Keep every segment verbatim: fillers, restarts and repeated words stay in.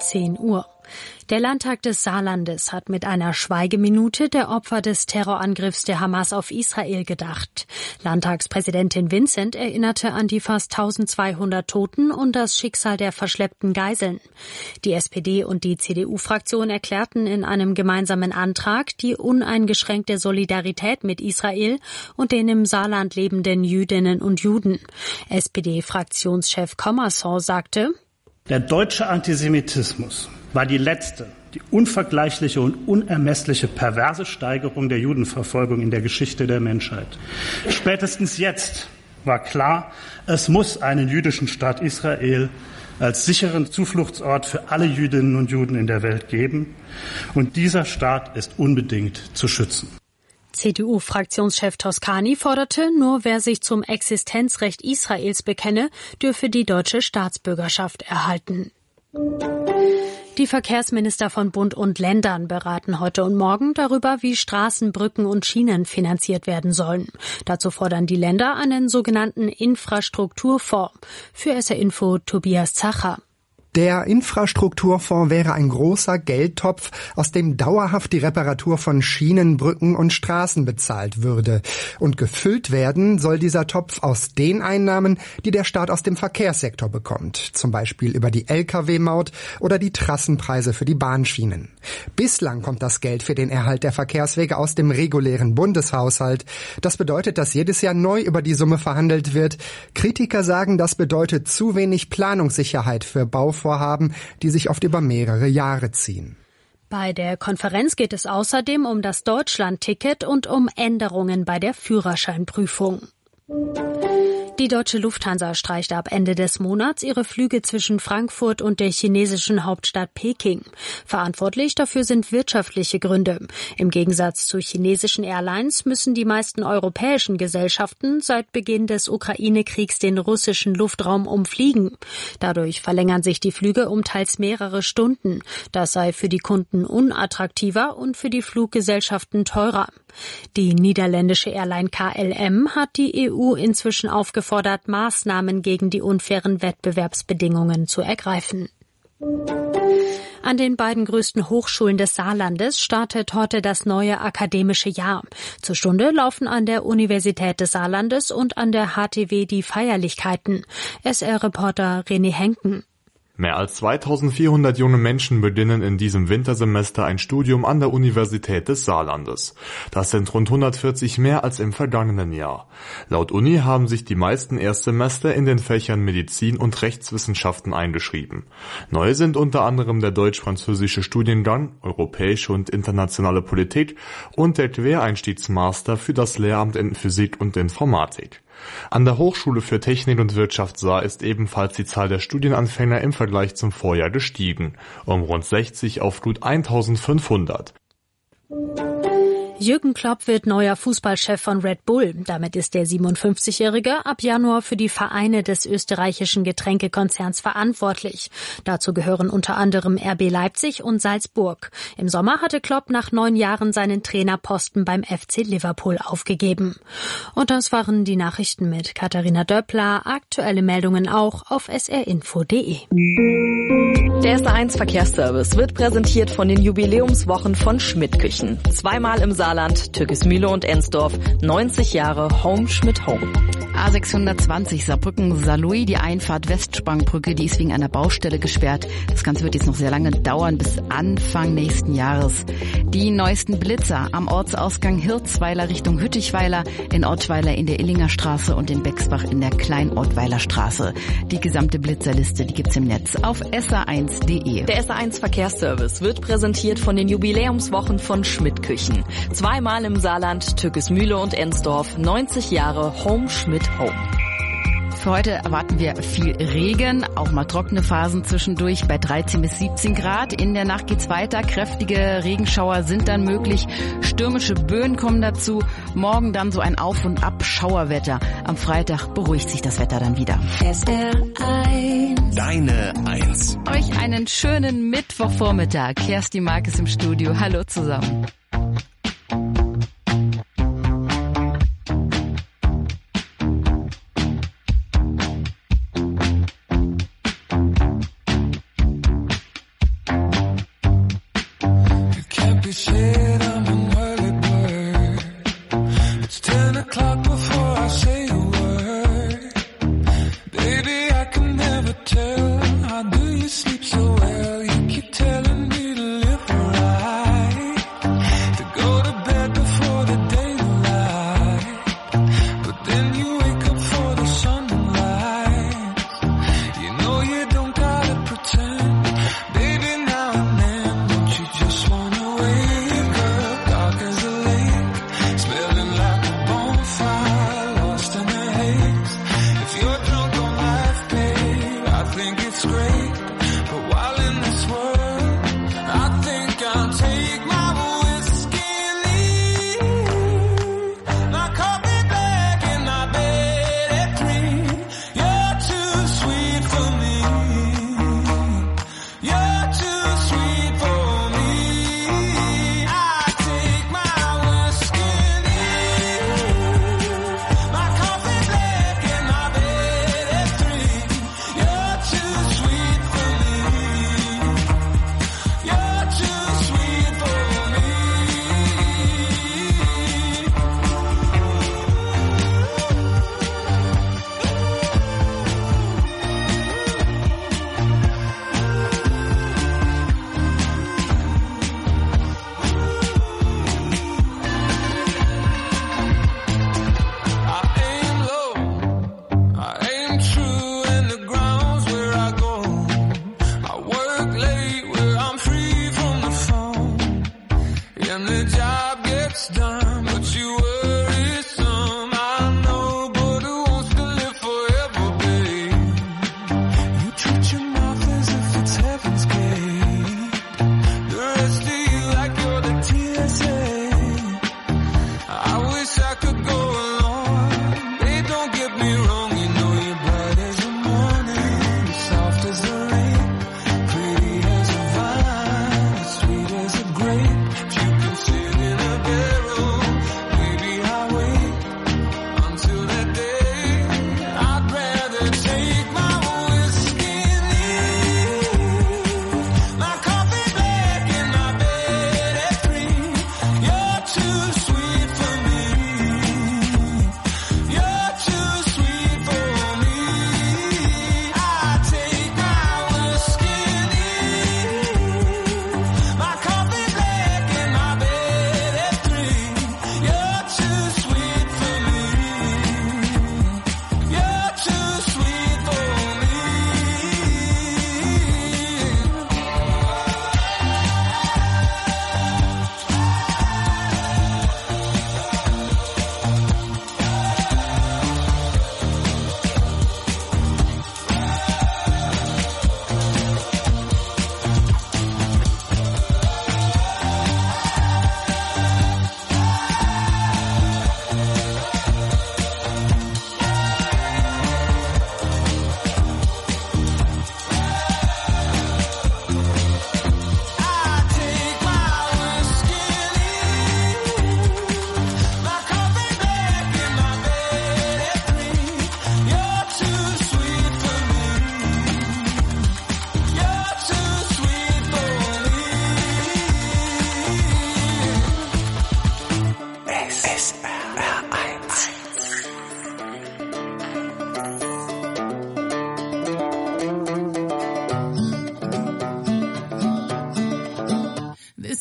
zehn Uhr. Der Landtag des Saarlandes hat mit einer Schweigeminute der Opfer des Terrorangriffs der Hamas auf Israel gedacht. Landtagspräsidentin Vincent erinnerte an die fast eintausendzweihundert Toten und das Schicksal der verschleppten Geiseln. Die S P D und die C D U-Fraktion erklärten in einem gemeinsamen Antrag die uneingeschränkte Solidarität mit Israel und den im Saarland lebenden Jüdinnen und Juden. S P D-Fraktionschef Commerson sagte: Der deutsche Antisemitismus war die letzte, die unvergleichliche und unermessliche perverse Steigerung der Judenverfolgung in der Geschichte der Menschheit. Spätestens jetzt war klar, es muss einen jüdischen Staat Israel als sicheren Zufluchtsort für alle Jüdinnen und Juden in der Welt geben. Und dieser Staat ist unbedingt zu schützen. C D U-Fraktionschef Toscani forderte, nur wer sich zum Existenzrecht Israels bekenne, dürfe die deutsche Staatsbürgerschaft erhalten. Die Verkehrsminister von Bund und Ländern beraten heute und morgen darüber, wie Straßen, Brücken und Schienen finanziert werden sollen. Dazu fordern die Länder einen sogenannten Infrastrukturfonds. Für S R Info Tobias Zacher. Der Infrastrukturfonds wäre ein großer Geldtopf, aus dem dauerhaft die Reparatur von Schienen, Brücken und Straßen bezahlt würde. Und gefüllt werden soll dieser Topf aus den Einnahmen, die der Staat aus dem Verkehrssektor bekommt. Zum Beispiel über die L K W-Maut oder die Trassenpreise für die Bahnschienen. Bislang kommt das Geld für den Erhalt der Verkehrswege aus dem regulären Bundeshaushalt. Das bedeutet, dass jedes Jahr neu über die Summe verhandelt wird. Kritiker sagen, das bedeutet zu wenig Planungssicherheit für Bauvorhaben, Vorhaben, die sich oft über mehrere Jahre ziehen. Bei der Konferenz geht es außerdem um das Deutschland-Ticket und um Änderungen bei der Führerscheinprüfung. Die deutsche Lufthansa streicht ab Ende des Monats ihre Flüge zwischen Frankfurt und der chinesischen Hauptstadt Peking. Verantwortlich dafür sind wirtschaftliche Gründe. Im Gegensatz zu chinesischen Airlines müssen die meisten europäischen Gesellschaften seit Beginn des Ukraine-Kriegs den russischen Luftraum umfliegen. Dadurch verlängern sich die Flüge um teils mehrere Stunden. Das sei für die Kunden unattraktiver und für die Fluggesellschaften teurer. Die niederländische Airline K L M hat die E U inzwischen aufgefordert, Maßnahmen gegen die unfairen Wettbewerbsbedingungen zu ergreifen. An den beiden größten Hochschulen des Saarlandes startet heute das neue akademische Jahr. Zur Stunde laufen an der Universität des Saarlandes und an der H T W die Feierlichkeiten. S R-Reporter René Henken. Mehr als zweitausendvierhundert junge Menschen beginnen in diesem Wintersemester ein Studium an der Universität des Saarlandes. Das sind rund hundertvierzig mehr als im vergangenen Jahr. Laut Uni haben sich die meisten Erstsemester in den Fächern Medizin und Rechtswissenschaften eingeschrieben. Neu sind unter anderem der deutsch-französische Studiengang, europäische und internationale Politik und der Quereinstiegsmaster für das Lehramt in Physik und Informatik. An der Hochschule für Technik und Wirtschaft Saar ist ebenfalls die Zahl der Studienanfänger im Vergleich zum Vorjahr gestiegen, um rund sechzig auf gut eintausendfünfhundert. Jürgen Klopp wird neuer Fußballchef von Red Bull. Damit ist der siebenundfünfzigjährige ab Januar für die Vereine des österreichischen Getränkekonzerns verantwortlich. Dazu gehören unter anderem R B Leipzig und Salzburg. Im Sommer hatte Klopp nach neun Jahren seinen Trainerposten beim F C Liverpool aufgegeben. Und das waren die Nachrichten mit Katharina Döppler. Aktuelle Meldungen auch auf s r info punkt d e. Der S R eins Verkehrsservice wird präsentiert von den Jubiläumswochen von Schmidt Küchen. Zweimal im Saarland, Türkismühle und Ensdorf, neunzig Jahre Home Schmidt Home. A sechshundertzwanzig Saarbrücken-Saarlouis, die Einfahrt Westsprangbrücke, die ist wegen einer Baustelle gesperrt. Das Ganze wird jetzt noch sehr lange dauern, bis Anfang nächsten Jahres. Die neuesten Blitzer am Ortsausgang Hirzweiler Richtung Hüttichweiler, in Ortweiler in der Illinger Straße und in Bexbach in der Klein-Ortweiler Straße. Die gesamte Blitzerliste, die gibt's im Netz auf s r eins punkt d e. Der S R eins Verkehrsservice wird präsentiert von den Jubiläumswochen von Schmidt Küchen. Zweimal im Saarland, Türkismühle und Ensdorf, neunzig Jahre Home Schmidt Home. Für heute erwarten wir viel Regen, auch mal trockene Phasen zwischendurch bei dreizehn bis siebzehn Grad. In der Nacht geht's weiter, kräftige Regenschauer sind dann möglich, stürmische Böen kommen dazu. Morgen dann so ein Auf- und Ab-Schauerwetter. Am Freitag beruhigt sich das Wetter dann wieder. S R eins. Deine Eins. Euch einen schönen Mittwochvormittag. Kerstin Mark ist im Studio. Hallo zusammen.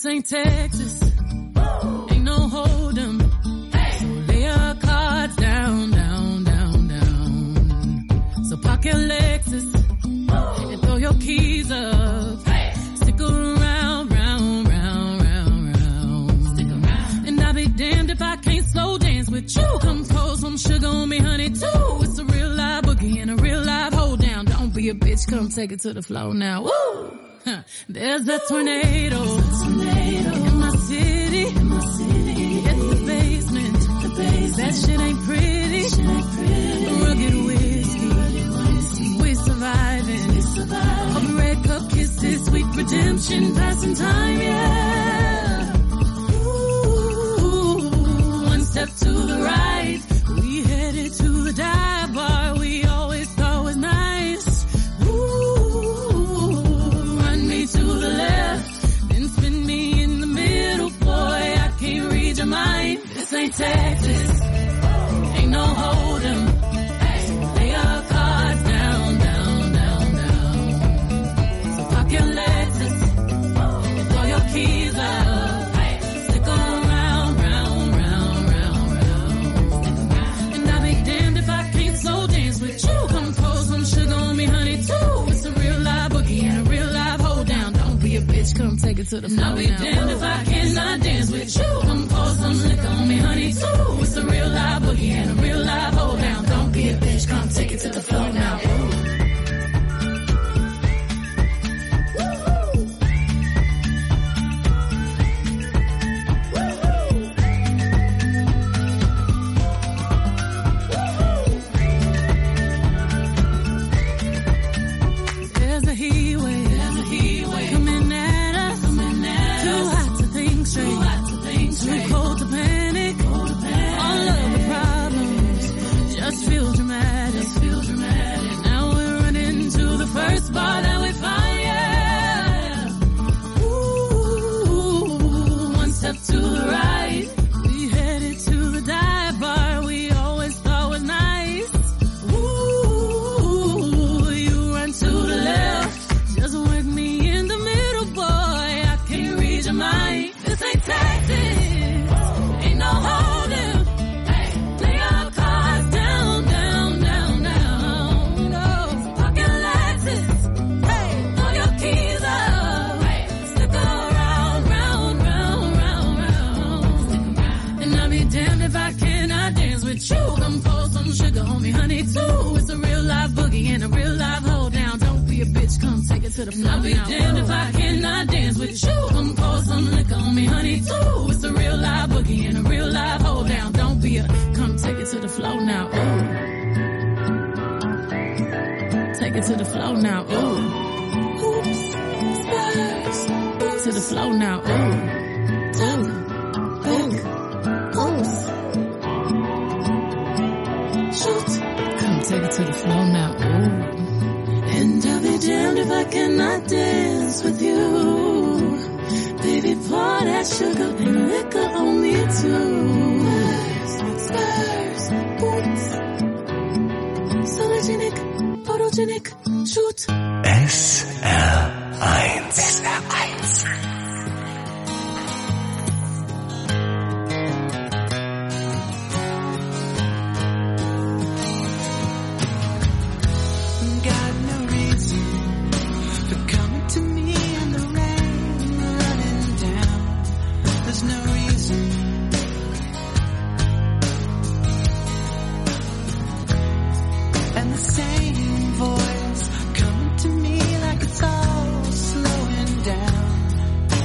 ain't Texas. Ain't no hold'em. So lay your cards down, down, down, down. So park your Lexus and throw your keys up. Stick around, round, round, round, round. Stick around. And I'll be damned if I can't slow dance with you. Come pour some sugar on me, honey, too. It's a real live boogie and a real live hold down. Don't be a bitch, come take it to the floor now. Woo! Huh. There's a tornado, tornado in my city. In my city. It's the basement. The basement. That shit ain't pretty. Shit ain't pretty. Rugged whiskey. Rugged whiskey. We surviving. We surviving. Of red cup kisses, sweet redemption, passing time, yeah. Ooh, one step to the right. We headed to the dive bar we always thought was nice. To the left, then spin me in the middle, boy, I can't read your mind. This ain't Texas, ain't no hold'em. Lay your cards down, down, down, down. So park your Lexus and throw your keys up. Stick around, round, round, round, round. And I'll be damned if I can't slow dance with you. Come pour some sugar on me, honey, too. It's a real live boogie and a real live hold down. Don't be a bitch, come take it to the floor. I'll be damned if I cannot dance with you. Come pour some liquor on me, honey, too. It's a real live boogie and a real live hold down. Don't be a bitch, come take it to the floor now. Ooh. Bar that we find, yeah. Ooh, one step to the right. We headed to the dive bar we always thought was nice. Ooh, you run to the left, just work me in the middle, boy. I can't read your mind. This ain't Texas, ain't no hold'em. Lay your cards down, down, down, down. No, pocket Lexus. If I cannot dance with you, come pour some sugar on me, honey, too. It's a real live boogie and a real live hold down. Don't be a bitch, come take it to the floor. I'll be damned if I cannot dance with you. Come pour some liquor on me, honey, too. It's a real live boogie and a real live hold down. Don't be a, come take it to the floor now. Ooh. Take it to the floor now. Ooh. Oops, spurs. To the floor now. Ooh. Ooh. Ooh. Shoot. Come take it to the floor now. Ooh. And I'll be damned if I cannot dance with you. Baby, pour that sugar and liquor on me too. Spurs, boots. Sologenic, photogenic, shoot. S R eins. S R eins. Voice coming to me like it's all slowing down.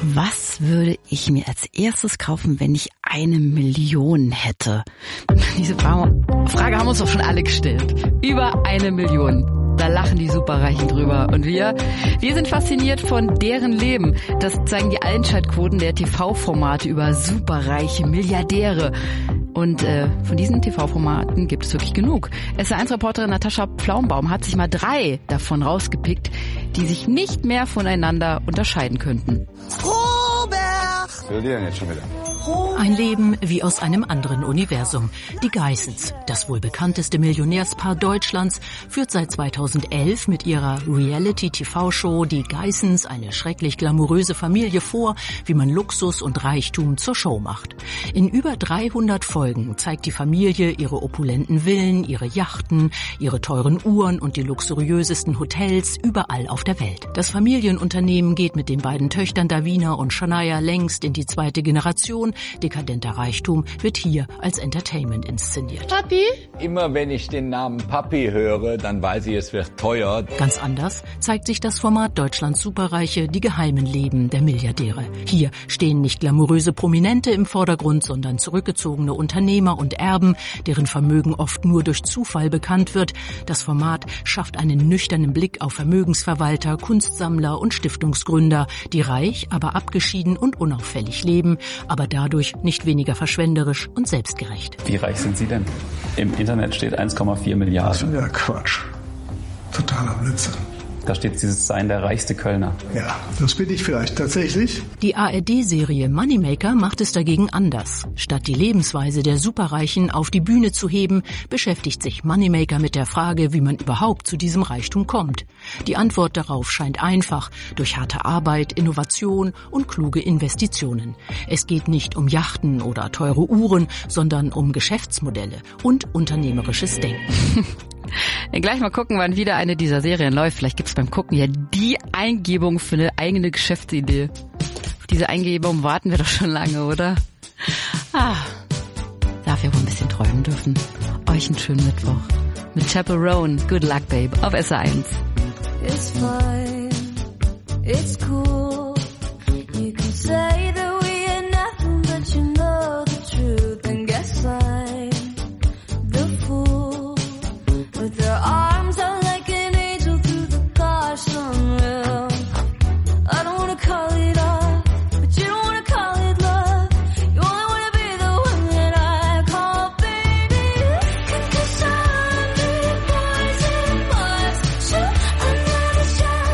Was würde ich mir als erstes kaufen, wenn ich eine Million hätte? Diese Frage haben uns doch schon alle gestellt. Über eine Million. Da lachen die Superreichen drüber. Und wir? Wir sind fasziniert von deren Leben. Das zeigen die Einschaltquoten der T V-Formate über superreiche Milliardäre. Und äh, von diesen T V-Formaten gibt es wirklich genug. S R eins-Reporterin Natascha Pflaumbaum hat sich mal drei davon rausgepickt, die sich nicht mehr voneinander unterscheiden könnten. Robert! Will die denn jetzt schon wieder? Ein Leben wie aus einem anderen Universum. Die Geissens, das wohl bekannteste Millionärspaar Deutschlands, führt seit zweitausendelf mit ihrer Reality-T V-Show Die Geissens eine schrecklich glamouröse Familie vor, wie man Luxus und Reichtum zur Show macht. In über dreihundert Folgen zeigt die Familie ihre opulenten Villen, ihre Yachten, ihre teuren Uhren und die luxuriösesten Hotels überall auf der Welt. Das Familienunternehmen geht mit den beiden Töchtern Davina und Shania längst in die zweite Generation. Dekadenter Reichtum wird hier als Entertainment inszeniert. Papi? Immer wenn ich den Namen Papi höre, dann weiß ich, es wird teuer. Ganz anders zeigt sich das Format Deutschlands Superreiche, die geheimen Leben der Milliardäre. Hier stehen nicht glamouröse Prominente im Vordergrund, sondern zurückgezogene Unternehmer und Erben, deren Vermögen oft nur durch Zufall bekannt wird. Das Format schafft einen nüchternen Blick auf Vermögensverwalter, Kunstsammler und Stiftungsgründer, die reich, aber abgeschieden und unauffällig leben, aber dadurch nicht weniger verschwenderisch und selbstgerecht. Wie reich sind Sie denn? Im Internet steht eins Komma vier Milliarden. Das ist ja Quatsch. Totaler Blödsinn. Da steht dieses Sein der reichste Kölner. Ja, das bin ich vielleicht tatsächlich. Die A R D-Serie Moneymaker macht es dagegen anders. Statt die Lebensweise der Superreichen auf die Bühne zu heben, beschäftigt sich Moneymaker mit der Frage, wie man überhaupt zu diesem Reichtum kommt. Die Antwort darauf scheint einfach: durch harte Arbeit, Innovation und kluge Investitionen. Es geht nicht um Yachten oder teure Uhren, sondern um Geschäftsmodelle und unternehmerisches Denken. Ja, gleich mal gucken, wann wieder eine dieser Serien läuft. Vielleicht gibt's beim Gucken ja die Eingebung für eine eigene Geschäftsidee. Auf diese Eingebung warten wir doch schon lange, oder? Ah, darf ja wohl ein bisschen träumen dürfen. Euch einen schönen Mittwoch. Mit Chaperone, Good Luck Babe, auf S R eins. It's fine, it's cool. You can say that we are nothing, but you know the truth. And guess I'm the fool. With their arms out like an angel through the car sunroof. I don't wanna call it off, but you don't wanna call it love. You only wanna be the one that I call baby. Cause I'm the poison bars. Shoot another shot.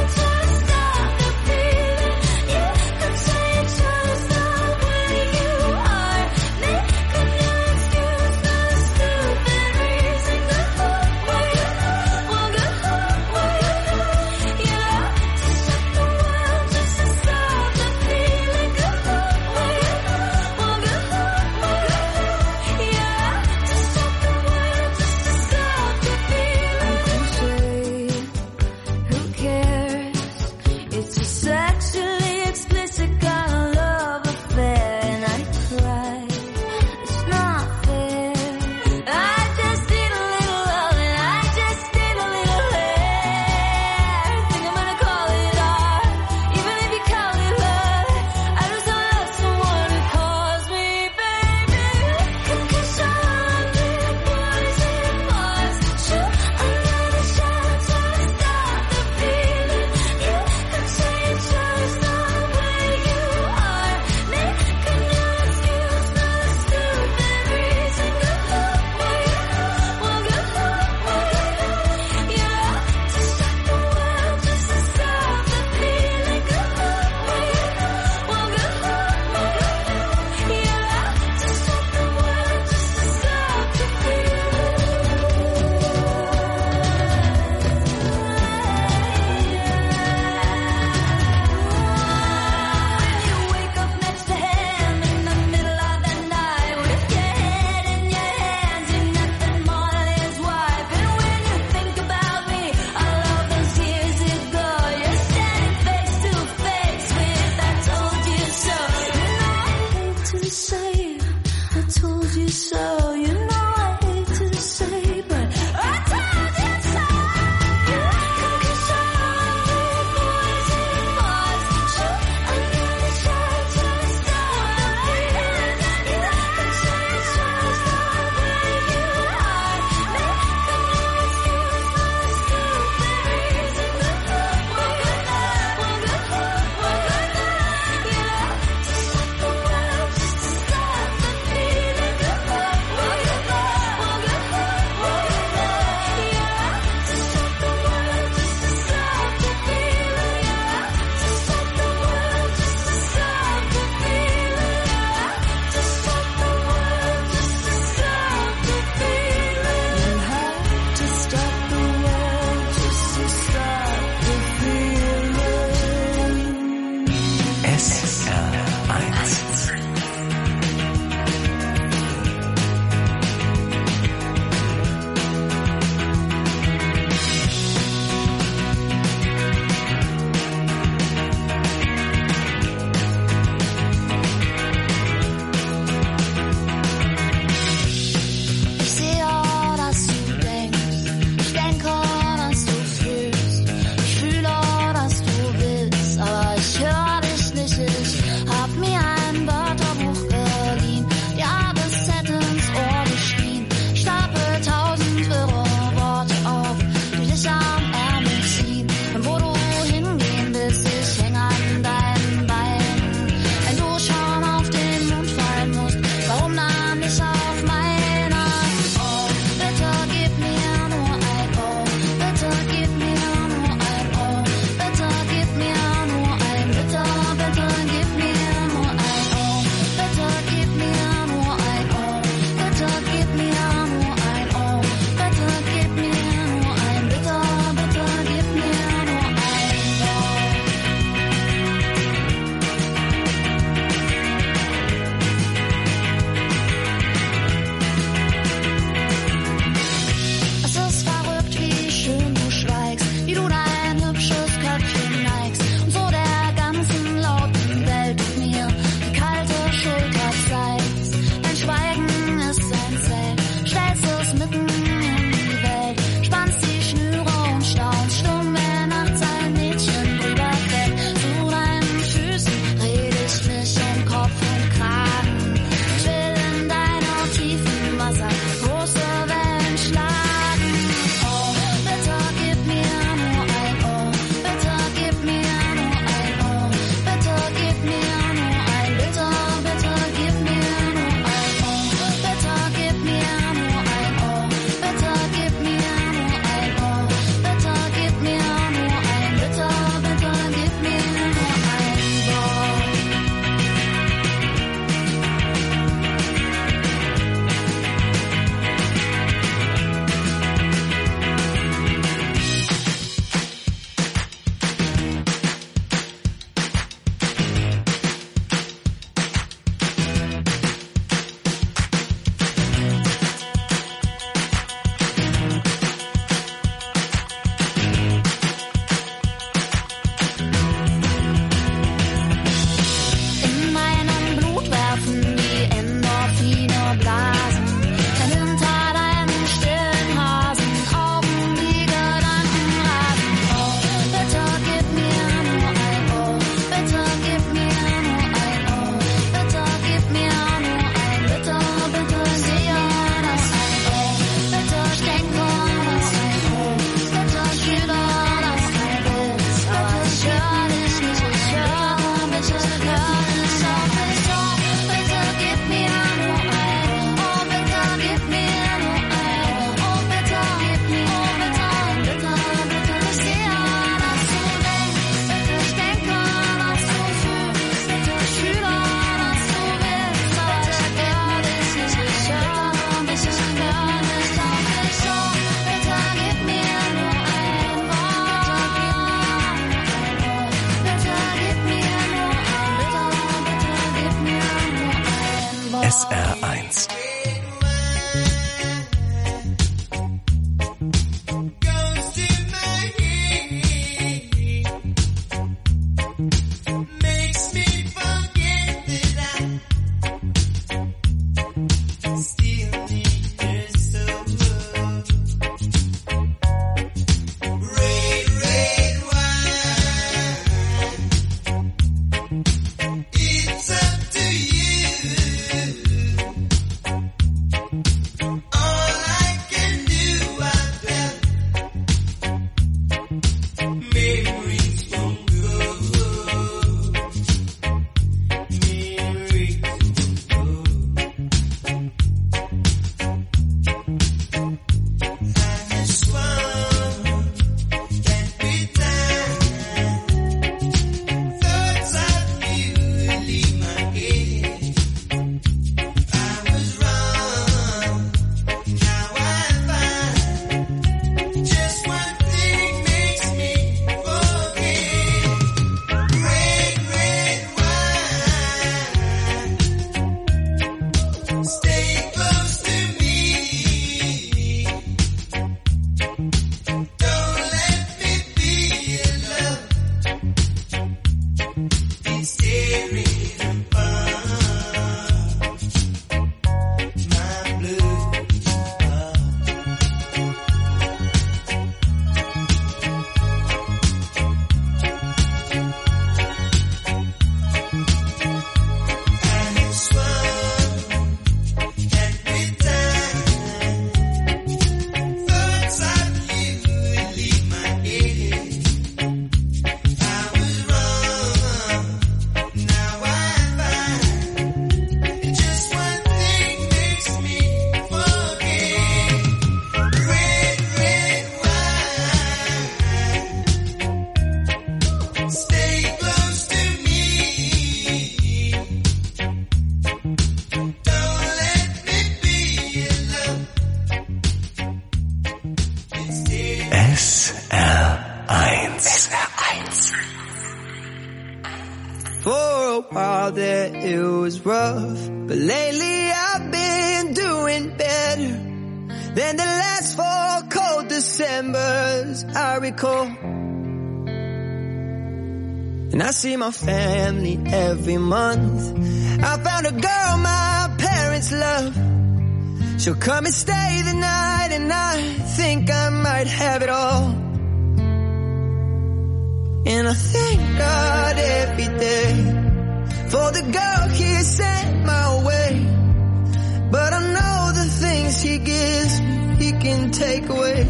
S R eins. S R eins. S R eins. For a while there it was rough, but lately I've been doing better than the last four cold Decembers I recall. And I see my family every month. I found a girl my parents love. She'll come and stay the night, and I think I might have it all. And I thank God every day for the girl He sent my way. But I know the things He gives me, He can take away.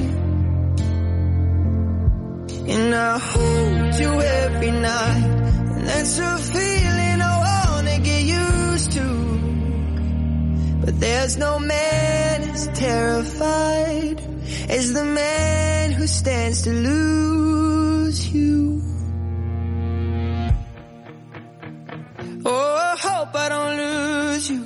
And I hold you every night, and that's a feeling I wanna get used to. But there's no man as terrified as the man who stands to lose you. Oh, I hope I don't lose you.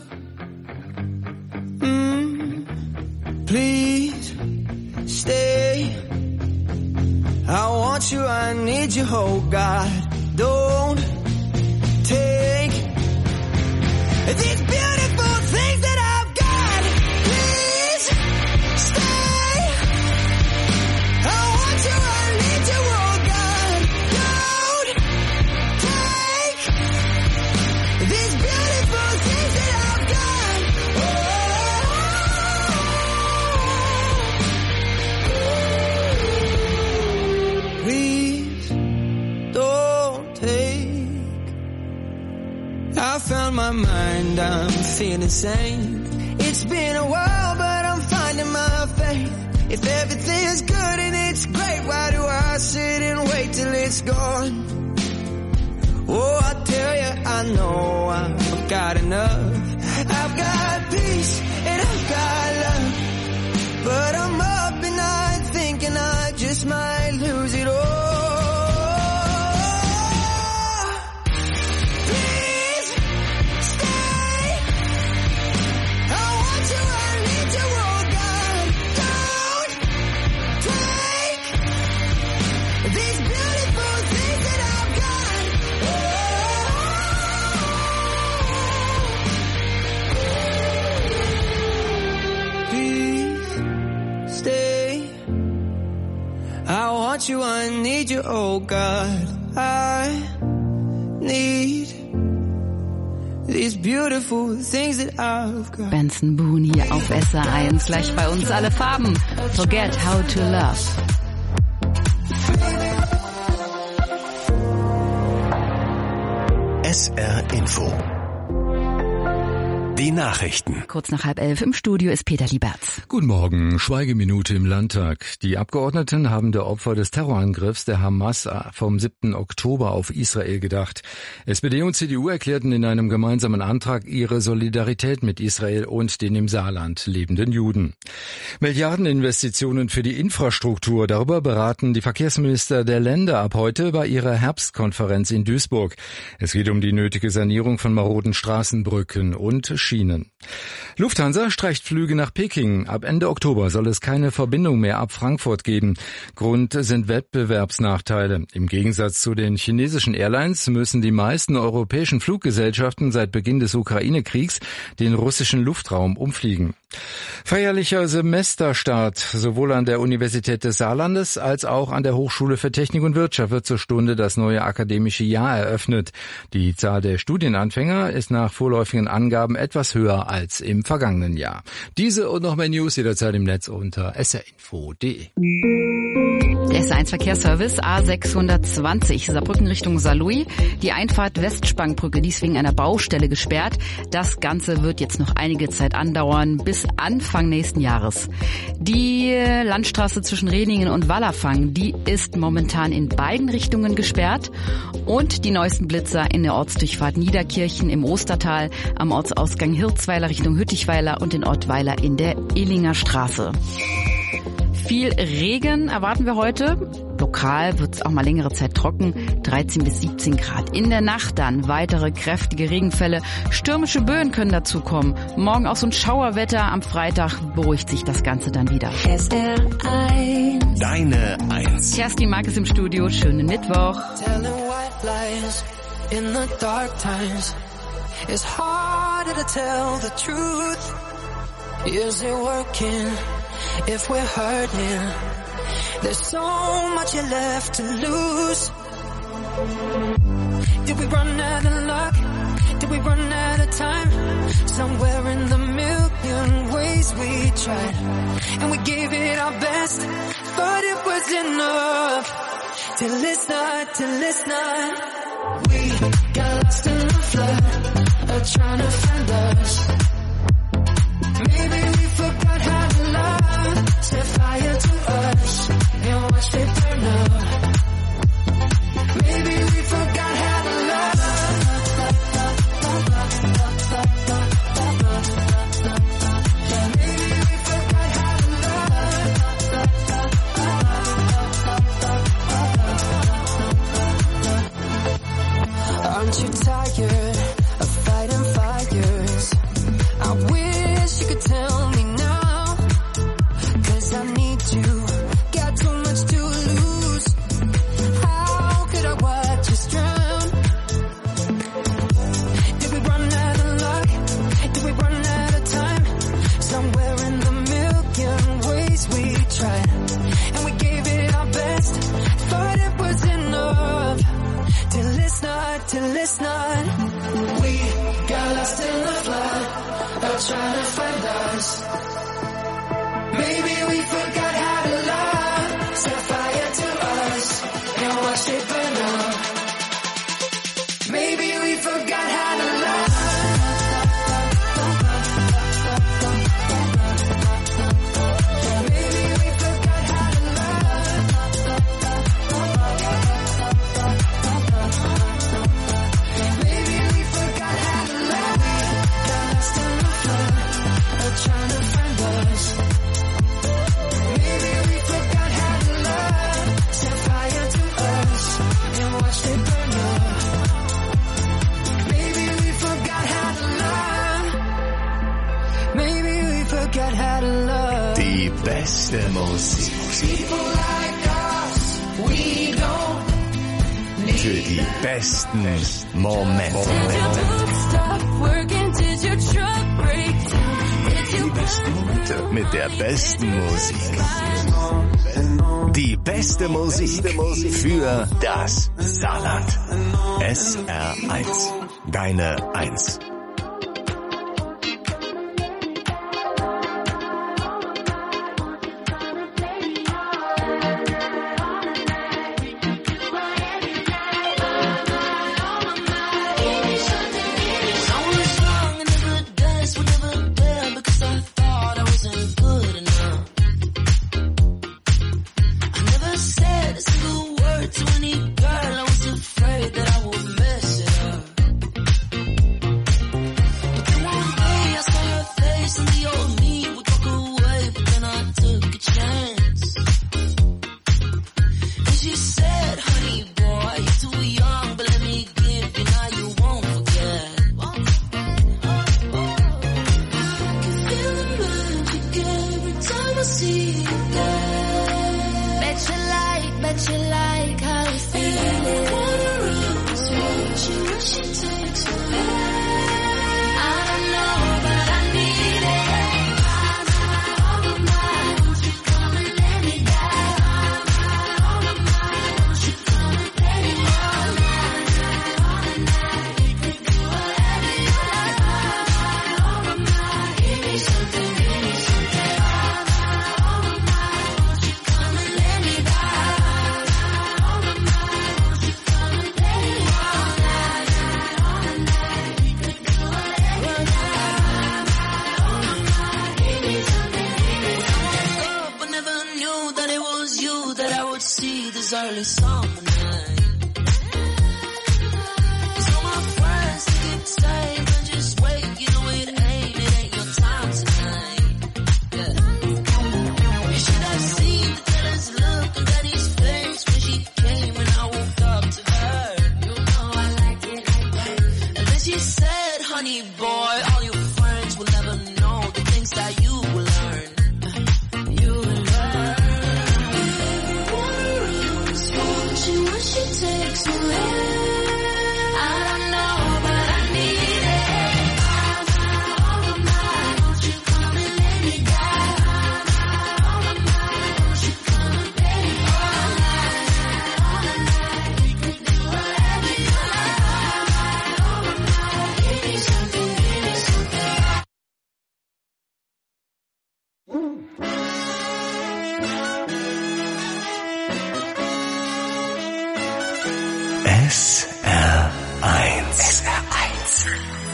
Mm, please stay. I want you, I need you, oh God. Don't take these beautiful things that I've got. Please stay. I want you, I need you, oh God. Don't take these beautiful things that I've got. Oh. Please don't take. I found my mind, I'm feeling sane. It's been a while, but I'm finding my faith. If everything's good and it's great, why do I sit and wait till it's gone? Oh, I tell you, I know I've got enough. I've got peace and I've got love. But I'm up at night thinking I just might lose it all. you, oh God. I need these beautiful things that I've got. Benson Boone hier auf S R eins, gleich bei uns alle Farben. Forget how to love. S R Info. Die Nachrichten. Kurz nach halb elf im Studio ist Peter Lieberts. Guten Morgen. Schweigeminute im Landtag. Die Abgeordneten haben der Opfer des Terrorangriffs der Hamas vom siebten Oktober auf Israel gedacht. S P D und C D U erklärten in einem gemeinsamen Antrag ihre Solidarität mit Israel und den im Saarland lebenden Juden. Milliardeninvestitionen für die Infrastruktur. Darüber beraten die Verkehrsminister der Länder ab heute bei ihrer Herbstkonferenz in Duisburg. Es geht um die nötige Sanierung von maroden Straßen, Brücken und Schienen. Lufthansa streicht Flüge nach Peking. Ab Ende Oktober soll es keine Verbindung mehr ab Frankfurt geben. Grund sind Wettbewerbsnachteile. Im Gegensatz zu den chinesischen Airlines müssen die meisten europäischen Fluggesellschaften seit Beginn des Ukraine-Kriegs den russischen Luftraum umfliegen. Feierlicher Semesterstart. Sowohl an der Universität des Saarlandes als auch an der Hochschule für Technik und Wirtschaft wird zur Stunde das neue akademische Jahr eröffnet. Die Zahl der Studienanfänger ist nach vorläufigen Angaben etwas höher als im vergangenen Jahr. Diese und noch mehr News jederzeit im Netz unter s r info punkt d e. Der S R eins Verkehrsservice A sechshundertzwanzig Saarbrücken Richtung Saarlouis. Die Einfahrt Westspangbrücke, die ist wegen einer Baustelle gesperrt. Das Ganze wird jetzt noch einige Zeit andauern, bis Anfang nächsten Jahres. Die Landstraße zwischen Redingen und Wallerfang, die ist momentan in beiden Richtungen gesperrt. Und die neuesten Blitzer in der Ortsdurchfahrt Niederkirchen im Ostertal, am Ortsausgang Hirzweiler Richtung Hüttichweiler und den Ortweiler in der Illinger Straße. Viel Regen erwarten wir heute. Lokal wird es auch mal längere Zeit trocken, dreizehn bis siebzehn Grad. In der Nacht dann weitere kräftige Regenfälle. Stürmische Böen können dazukommen. Morgen auch so ein Schauerwetter. Am Freitag beruhigt sich das Ganze dann wieder. S R eins. Deine Eins. Kerstin Markes im Studio. Schönen Mittwoch. Telling white lies in the dark times. It's harder to tell the truth. Is it working? If we're hurting, there's so much left to lose. Did we run out of luck? Did we run out of time? Somewhere in the million ways we tried, and we gave it our best, but it was enough till it's not, till it's not. We got lost in the flood of trying to find us. Maybe we forgot how to love. Set fire to us and watch it burn up. Maybe we forgot how to love. Maybe we forgot how to love. Aren't you tired of fighting fires? I wish you could tell me now, 'cause I need you, got too much to lose. How could I watch us drown? Did we run out of luck? Did we run out of time? Somewhere in the million ways we tried, and we gave it our best, but it was enough till it's not, till it's not. We got lost in the flood of trying to find us. Maybe we forgot how to love. Set fire to us and watch it burn up. Maybe we forgot how to love. Maybe we forgot how to love. Maybe we forgot how to love. Got lost in the flood of trying to find us. Maybe we forgot how to love. Set fire to us and watch it burn up. Maybe we forgot how to love. Maybe we forgot how to love. Die beste Musik. People like us, we don't need Für die besten Momente. Did your books stop working? Did your truck break down? Did you Die besten Momente mit der besten Musik. Die beste Musik für das Saarland. S R eins. Deine Eins. S R eins. S R eins.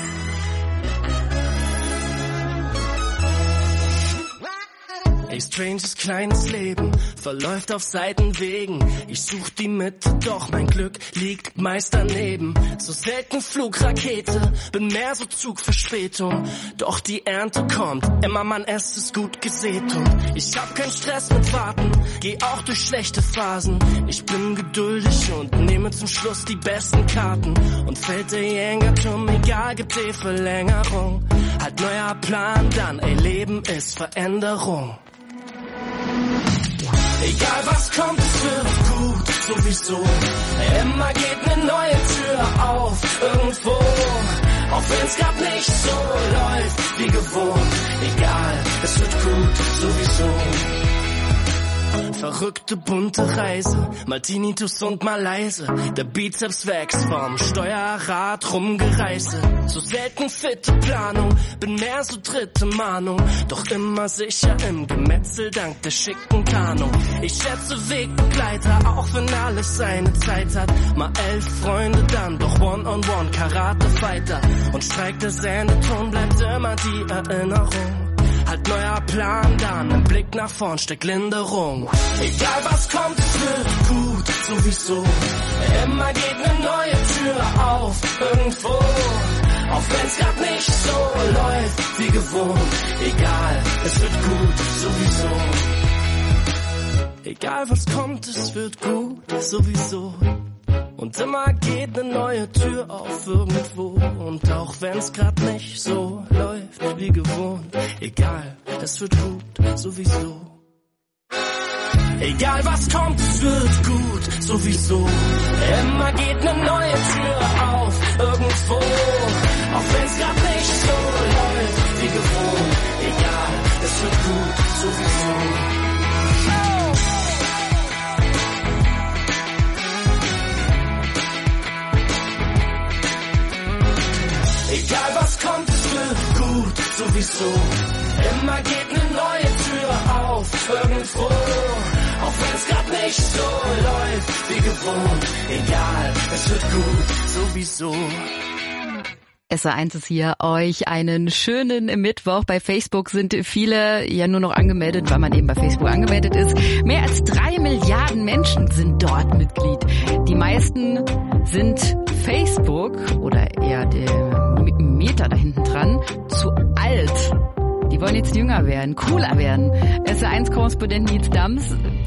Ey, stranges kleines Leben verläuft auf Seitenwegen. Ich such die Mitte, doch mein Glück liegt meist daneben. So selten Flugrakete, bin mehr so Zugverspätung. Doch die Ernte kommt, immer man es ist gut gesät. Und ich hab keinen Stress mit Warten, geh auch durch schlechte Phasen. Ich bin geduldig und nehme zum Schluss die besten Karten. Und fällt der Jenga-Turm, egal, gibt die Verlängerung. Halt neuer Plan dann, ey, Leben ist Veränderung. Egal was kommt, es wird gut, sowieso. Immer geht ne neue Tür auf, irgendwo. Auch wenn's grad nicht so läuft wie gewohnt. Egal, es wird gut, sowieso. Verrückte bunte Reise, mal Tinnitus und mal leise. Der Bizeps wächst vom Steuerrad rumgereise. So selten fitte Planung, bin mehr so dritte Mahnung. Doch immer sicher im Gemetzel dank der schicken Tarnung. Ich schätze Wegbegleiter, auch wenn alles seine Zeit hat. Mal elf Freunde dann, doch One-on-One Karate-Fighter. Und streikt der Sendeton, bleibt immer die Erinnerung. Halt neuer Plan dann, im Blick nach vorn steckt Linderung. Egal was kommt, es wird gut, sowieso. Immer geht ne neue Tür auf, irgendwo. Auch wenn's grad nicht so läuft wie gewohnt. Egal, es wird gut, sowieso. Egal was kommt, es wird gut, sowieso. Und immer geht ne neue Tür auf irgendwo. Und auch wenn's grad nicht so läuft wie gewohnt. Egal, es wird gut, sowieso. Egal was kommt, es wird gut, sowieso. Immer geht ne neue Tür auf irgendwo. Auch wenn's grad nicht so läuft wie gewohnt. Egal, sowieso. Immer geht eine neue Tür auf, irgendwo. Auch wenn's grad nicht so läuft wie gewohnt. Egal, es wird gut, sowieso. S R eins ist hier, euch einen schönen Mittwoch. Bei Facebook sind viele ja nur noch angemeldet, weil man eben bei Facebook angemeldet ist. Mehr als drei Milliarden Menschen sind dort Mitglied. Die meisten sind Facebook oder eher der Meta da hinten dran zu alt. Die wollen jetzt jünger werden, cooler werden. S R eins Korrespondent Nils Dams,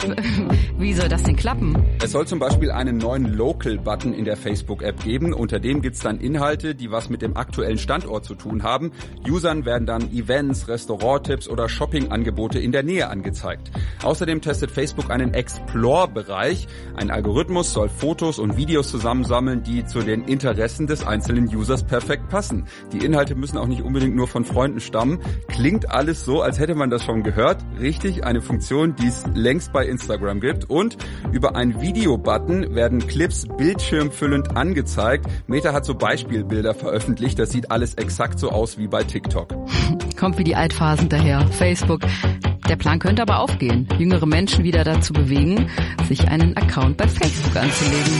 wie soll das denn klappen? Es soll zum Beispiel einen neuen Local-Button in der Facebook-App geben. Unter dem gibt's dann Inhalte, die was mit dem aktuellen Standort zu tun haben. Usern werden dann Events, Restauranttipps oder Shopping-Angebote in der Nähe angezeigt. Außerdem testet Facebook einen Explore-Bereich. Ein Algorithmus soll Fotos und Videos zusammensammeln, die zu den Interessen des einzelnen Users perfekt passen. Die Inhalte müssen auch nicht unbedingt nur von Freunden stammen. Klingt alles so, als hätte man das schon gehört. Richtig, eine Funktion, die es längst bei Instagram gibt. Und über einen Video-Button werden Clips bildschirmfüllend angezeigt. Meta hat so Beispielbilder veröffentlicht. Das sieht alles exakt so aus wie bei TikTok. Kommt wie die Altphasen daher. Facebook. Der Plan könnte aber aufgehen, jüngere Menschen wieder dazu bewegen, sich einen Account bei Facebook anzulegen.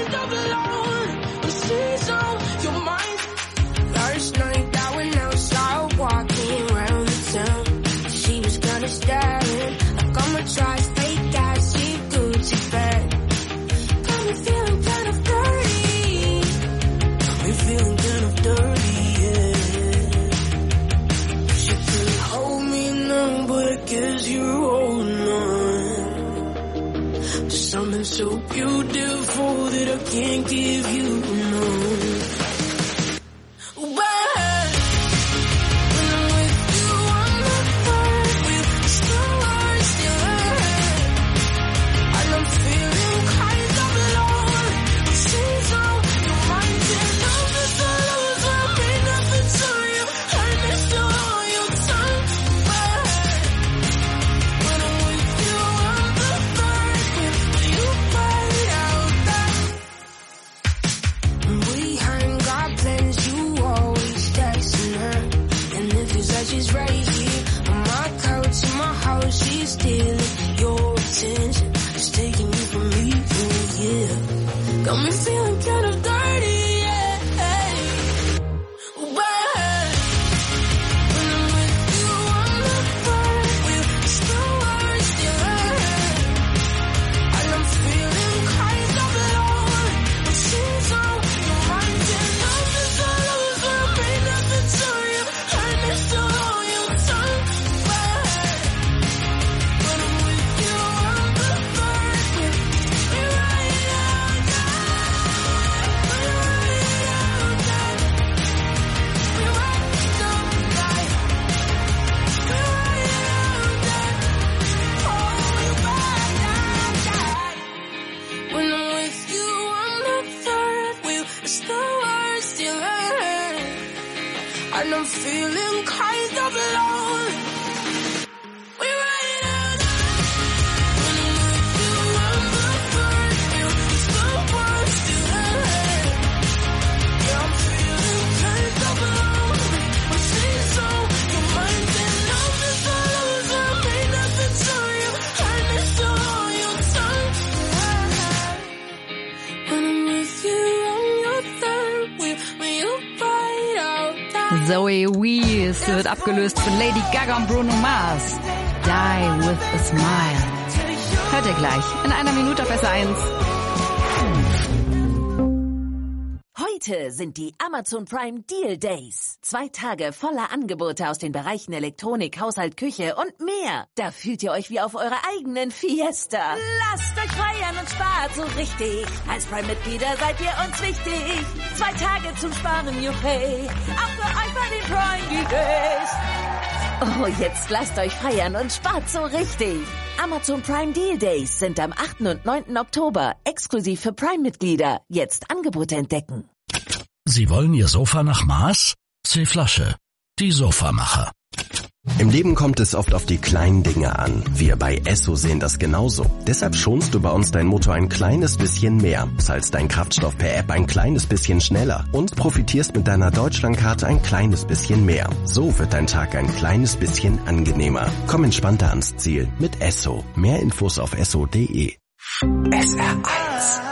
Last night I went outside. so beautiful that I can't give you no. She's right here on my couch in my house. She's stealing your attention. She's taking you from me, oh yeah. Got me feeling kind of dirty, yeah. Well, when I'm with you, I'm not fine with the words you heard. And I'm feeling kind of alone. But she's on your mind and I'm just all over me. Nothing to you, I miss you. And I'm feeling kind of alone. We ride it out. When I'm with you, I'm the first feel. It's the worst you heard. Yeah, I'm feeling kind of alone. But she's on your mind and I'm just all over me. Nothing to you, I miss you on your tongue. When I'm with you, I'm your third wheel. When you bite out. Zoe Wees wird abgelöst von Lady Gaga und Bruno Mars. Die with a Smile. Hört ihr gleich in einer Minute auf S eins. Heute sind die Amazon Prime Deal Days. Zwei Tage voller Angebote aus den Bereichen Elektronik, Haushalt, Küche und mehr. Da fühlt ihr euch wie auf eurer eigenen Fiesta. Lasst euch feiern und spart so richtig. Als Prime-Mitglieder seid ihr uns wichtig. Zwei Tage zum Sparen, juchey. Auch für euch bei den Prime Deal Days. Oh, jetzt lasst euch feiern und spart so richtig. Amazon Prime Deal Days sind am achten und neunten Oktober exklusiv für Prime-Mitglieder. Jetzt Angebote entdecken. Sie wollen Ihr Sofa nach Maß? C-Flasche. Die Sofamacher. Im Leben kommt es oft auf die kleinen Dinge an. Wir bei Esso sehen das genauso. Deshalb schonst du bei uns dein Motor ein kleines bisschen mehr, zahlst deinen Kraftstoff per App ein kleines bisschen schneller und profitierst mit deiner Deutschlandkarte ein kleines bisschen mehr. So wird dein Tag ein kleines bisschen angenehmer. Komm entspannter ans Ziel mit Esso. Mehr Infos auf esso punkt de. S R eins.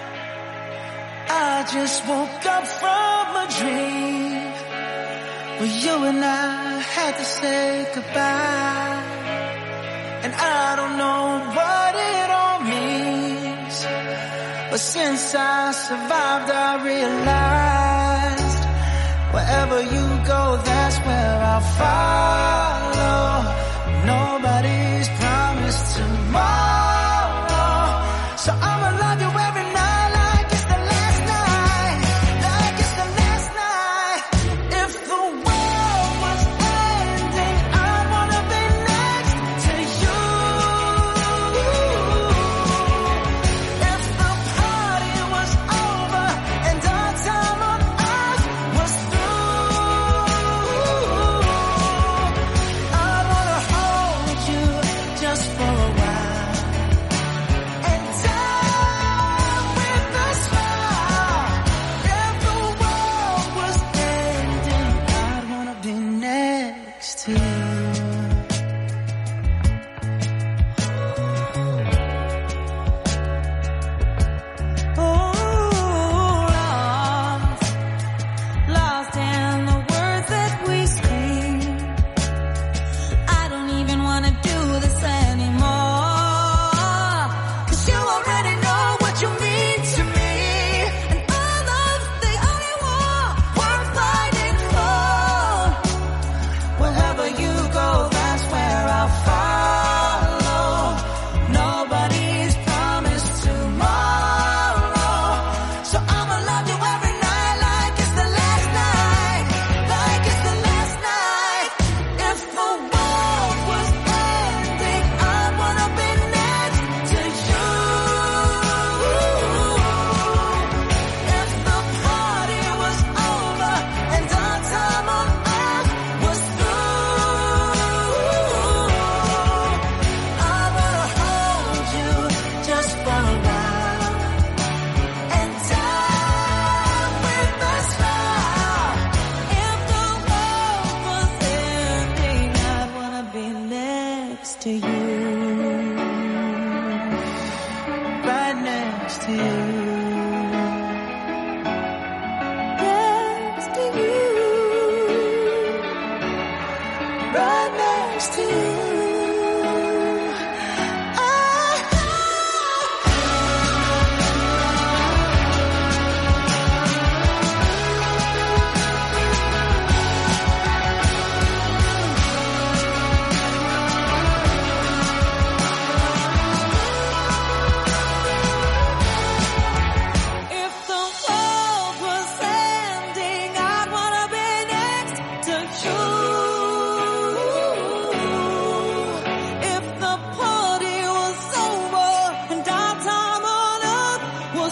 I just woke up from a dream where you and I had to say goodbye. And I don't know what it all means, but since I survived I realized wherever you go, that's where I'll follow. Nobody's promised tomorrow, so I'ma love you every night. You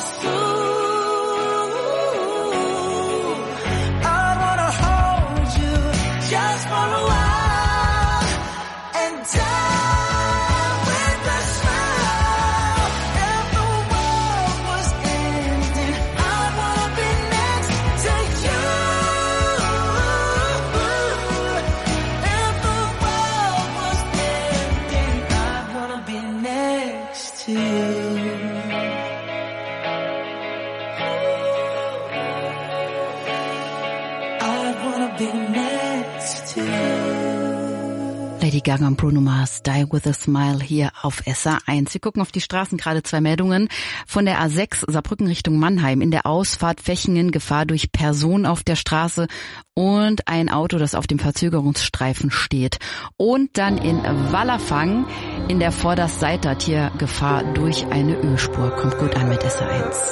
Lady Gaga und Bruno Mars, Die With A Smile hier auf S A eins. Wir gucken auf die Straßen, gerade zwei Meldungen. Von der A sechs Saarbrücken Richtung Mannheim in der Ausfahrt Fechingen Gefahr durch Person auf der Straße und ein Auto, das auf dem Verzögerungsstreifen steht. Und dann in Wallerfang in der Vorderseiter hier Gefahr durch eine Ölspur. Kommt gut an mit S A eins.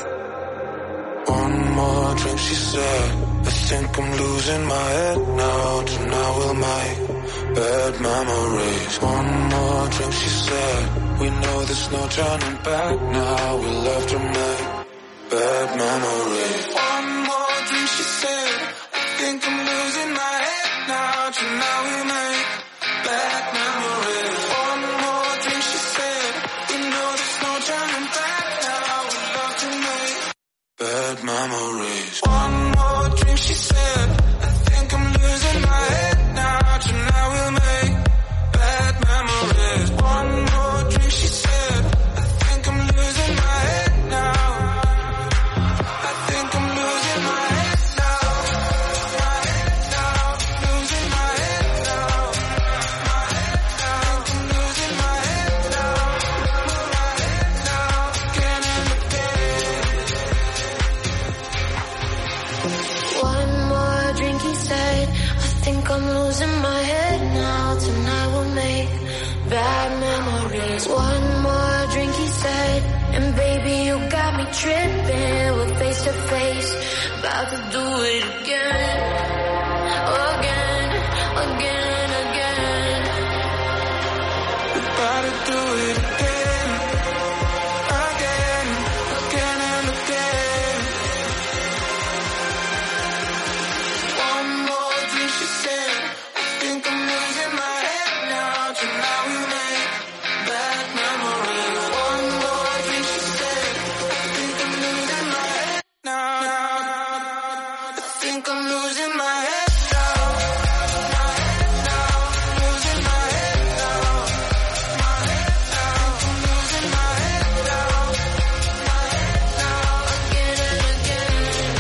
One more drink, she said. I think I'm losing my head now. Tonight we'll make bad memories. One more drink, she said. We know there's no turning back now. We love to make bad memories. One more drink, she said. I think I'm losing my head now. Tonight we'll make bad memories. One more drink, she said. We know there's no turning back now. We love to make bad memories. One more drink, she said. I think I'm losing my head now. Tonight we'll make bad memories. One more drink, she said. I think I'm losing my head now. I think I'm losing my head now. My head now. Losing my head now. My head now. I think I'm losing my head now. My head now. Again and again. One more drink, he said. I think I'm losing my head now. Tonight we'll make bad memories. One more drink, he said. And baby, you got me tripping. We're face to face, about to do it again. Again, again and again. We're about to do it again. Again, again and again. One more drink, she said. I think I'm losing my head now. Tonight we make bad memories. One more drink, she said. I think I'm losing my head now. I think I'm losing my head now. My head now. Losing my head now. My head now. I'm losing my head now. My head now. Again and again.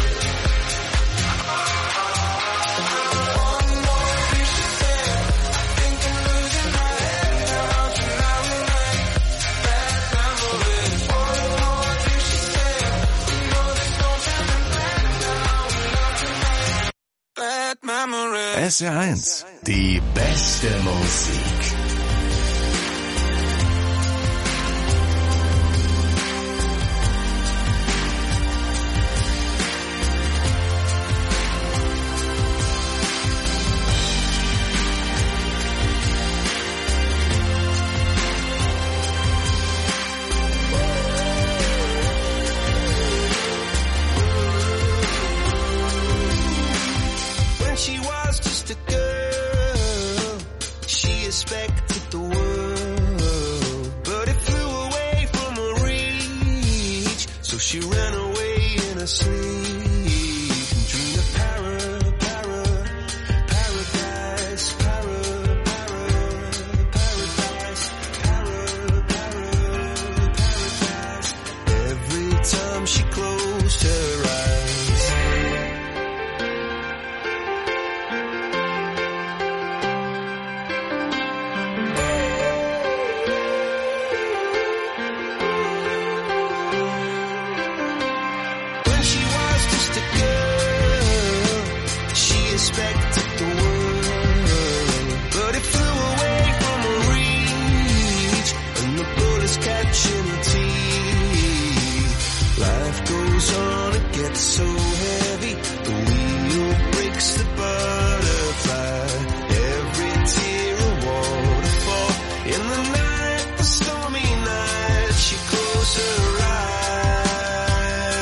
One more drink, she said. I think I'm losing my head now. Tonight we make bad memories. One more drink, she said. We know there's no turning back now. We love to make bad memories. S R eins, die beste Musik. When she was just a girl, she expected the world, but it flew away from her reach. So she ran away in her sleep and dreamed of para, para, paradise, para, para, paradise, para, para, paradise. Every time she closed her eyes. When she was just a girl, she expected the world, but it flew away from her reach, and the bullets catching her teeth. Life goes on, it gets so heavy, the wheel breaks the butterfly. Every tear a waterfall. In the night, the stormy night, she closed her eyes.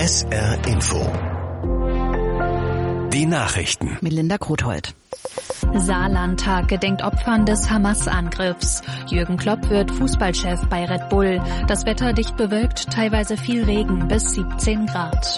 S R Info. Die Nachrichten. Mit Linda Krothold. Saarlandtag gedenkt Opfern des Hamas-Angriffs. Jürgen Klopp wird Fußballchef bei Red Bull. Das Wetter dicht bewölkt, teilweise viel Regen, bis siebzehn Grad.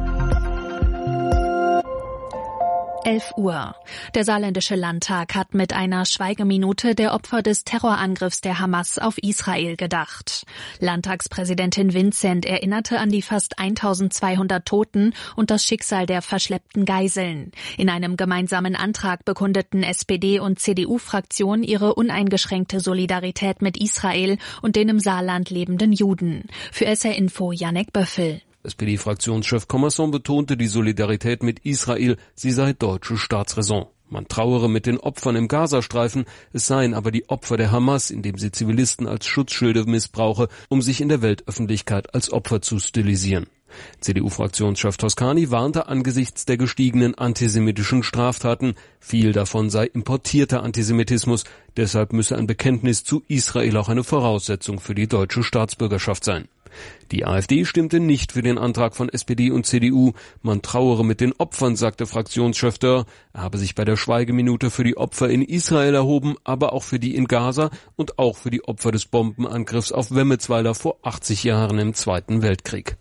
elf Uhr. Der Saarländische Landtag hat mit einer Schweigeminute der Opfer des Terrorangriffs der Hamas auf Israel gedacht. Landtagspräsidentin Vincent erinnerte an die fast eintausendzweihundert Toten und das Schicksal der verschleppten Geiseln. In einem gemeinsamen Antrag bekundeten S P D- und C D U-Fraktionen ihre uneingeschränkte Solidarität mit Israel und den im Saarland lebenden Juden. Für S R Info Janek Böffel. S P D-Fraktionschef Commerson betonte die Solidarität mit Israel, sie sei deutsche Staatsräson. Man trauere mit den Opfern im Gazastreifen, es seien aber die Opfer der Hamas, indem sie Zivilisten als Schutzschilde missbrauche, um sich in der Weltöffentlichkeit als Opfer zu stilisieren. C D U-Fraktionschef Toscani warnte angesichts der gestiegenen antisemitischen Straftaten, viel davon sei importierter Antisemitismus, deshalb müsse ein Bekenntnis zu Israel auch eine Voraussetzung für die deutsche Staatsbürgerschaft sein. Die AfD stimmte nicht für den Antrag von S P D und C D U. Man trauere mit den Opfern, sagte Fraktionschef Dörr. Er habe sich bei der Schweigeminute für die Opfer in Israel erhoben, aber auch für die in Gaza und auch für die Opfer des Bombenangriffs auf Wemmelsweiler vor achtzig Jahren im Zweiten Weltkrieg.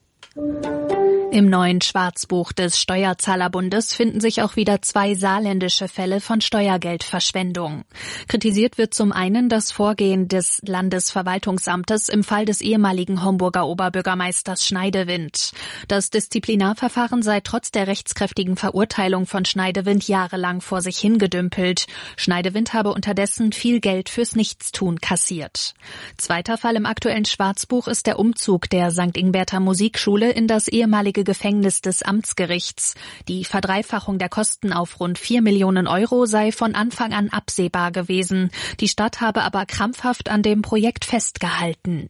Im neuen Schwarzbuch des Steuerzahlerbundes finden sich auch wieder zwei saarländische Fälle von Steuergeldverschwendung. Kritisiert wird zum einen das Vorgehen des Landesverwaltungsamtes im Fall des ehemaligen Homburger Oberbürgermeisters Schneidewind. Das Disziplinarverfahren sei trotz der rechtskräftigen Verurteilung von Schneidewind jahrelang vor sich hingedümpelt. Schneidewind habe unterdessen viel Geld fürs Nichtstun kassiert. Zweiter Fall im aktuellen Schwarzbuch ist der Umzug der Sankt Ingberter Musikschule in das ehemalige Gefängnis des Amtsgerichts. Die Verdreifachung der Kosten auf rund vier Millionen Euro sei von Anfang an absehbar gewesen. Die Stadt habe aber krampfhaft an dem Projekt festgehalten.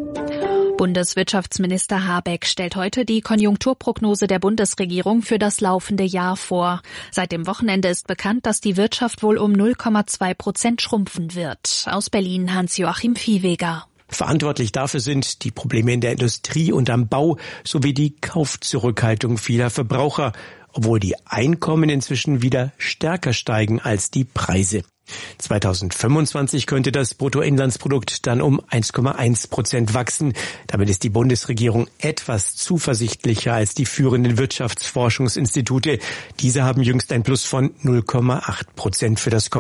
Bundeswirtschaftsminister Habeck stellt heute die Konjunkturprognose der Bundesregierung für das laufende Jahr vor. Seit dem Wochenende ist bekannt, dass die Wirtschaft wohl um null Komma zwei Prozent schrumpfen wird. Aus Berlin Hans-Joachim Viehweger. Verantwortlich dafür sind die Probleme in der Industrie und am Bau sowie die Kaufzurückhaltung vieler Verbraucher, obwohl die Einkommen inzwischen wieder stärker steigen als die Preise. zweitausendfünfundzwanzig könnte das Bruttoinlandsprodukt dann um eins Komma eins Prozent wachsen. Damit ist die Bundesregierung etwas zuversichtlicher als die führenden Wirtschaftsforschungsinstitute. Diese haben jüngst ein Plus von null Komma acht Prozent für das